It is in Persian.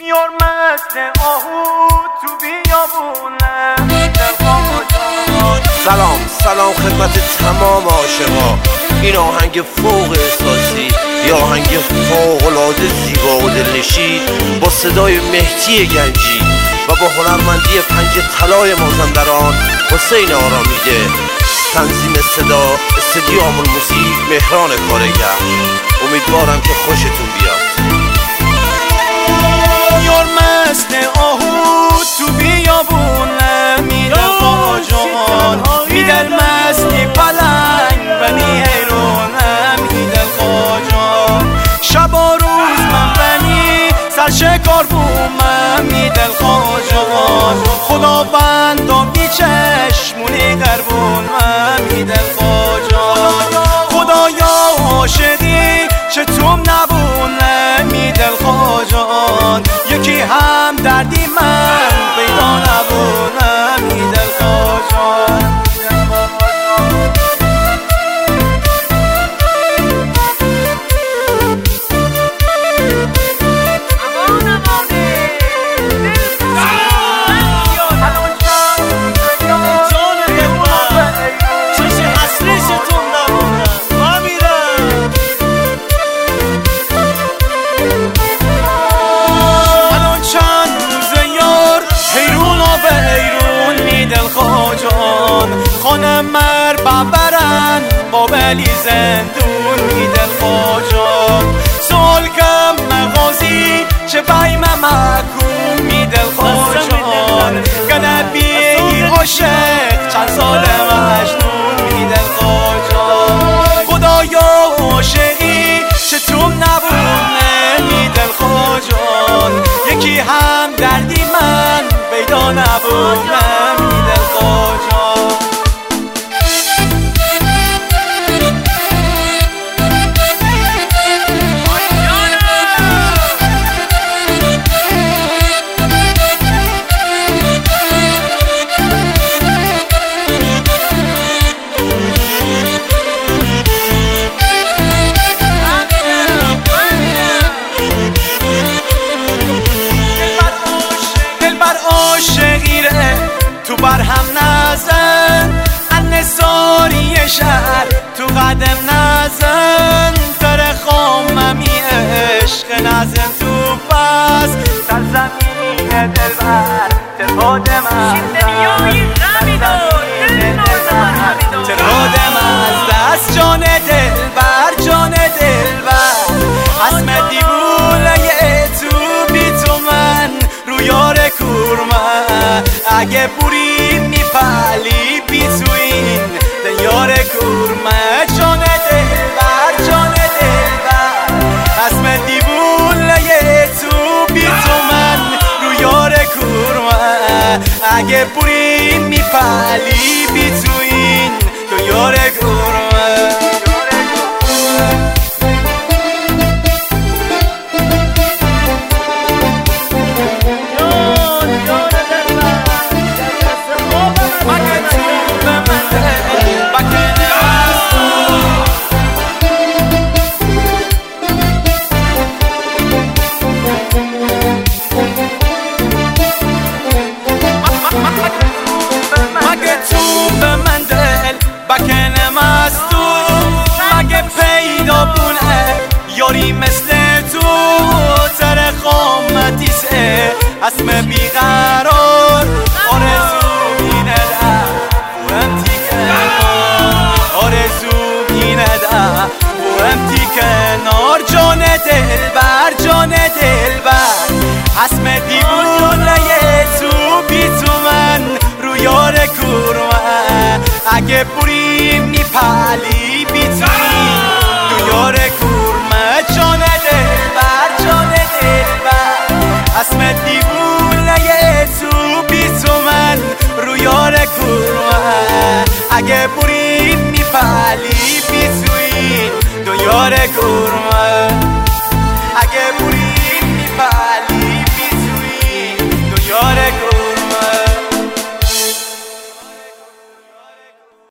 میار مثل آهو تو بیابونه. سلام خدمت تمام عاشقا. این آهنگ فوق احساسی، یه آهنگ فوق‌العاده زیبا و دلنشین با صدای مهدی گنجی و با هنرمندی پنج طلای مازندران حسین آرامیده. تنظیم صدا استودیو آمون موزیک مهران کارگر. امیدوارم که خوشتون بیاد. یار مثل آهو تو بیابونه میدل خواجان، میدل مثلی پلنگ بنی حیرونه میدل خواجان. شب و روز من بنی سرشکار بومم میدل خواجان. خداوند بی چشمونی قربون من میدل خواجان. خدایا عاشقی چه توم نبونه میدل خواجان. یکی هم دردی من پیدا نبونه میدل خواجان. خانه مر ببرن بابلی زندون میدل خواجان. سال کم مغازی چه بیم مکون میدل خواجان. گنبی عاشق چند سال مجنون میدل خواجان. خدایا عاشقی چه توم نبونه میدل خواجان. یکی هم دردی من پیدا نبونه میدل خواجان. تو برهم نزن انصاری شهر، تو قدم نزن تر خاممی عشق نزن. تو پس سرزمین دلبر ترادم از دست جان دلبر جان دلبر. اسم دیوونه تو بی تو من رو یار کورمه. اگه بوری میپلی بی تو این یار کورمه. جان دلبر جان دلبر. اسم دیوونه تو بی تو من رو یار کورمه. اگه بوری میپلی بی تو این یار کورمه. یاری مثل تو تر خامتیسه. اسم بیقرار آرزو میندم بورم تیکنار. آرزو میندم بورم تیکنار. جان دلبر جان دلبر. اسم دیوونه تو بی تو من رو یار کورمه. اگه بوری میپلی بی تو یار کورمه. جان دلبر جان دلبر. اسم دیوونه تو بی تو من رو یار کورمه. اگه بوری میپلی بی تو این دو یار کورمه.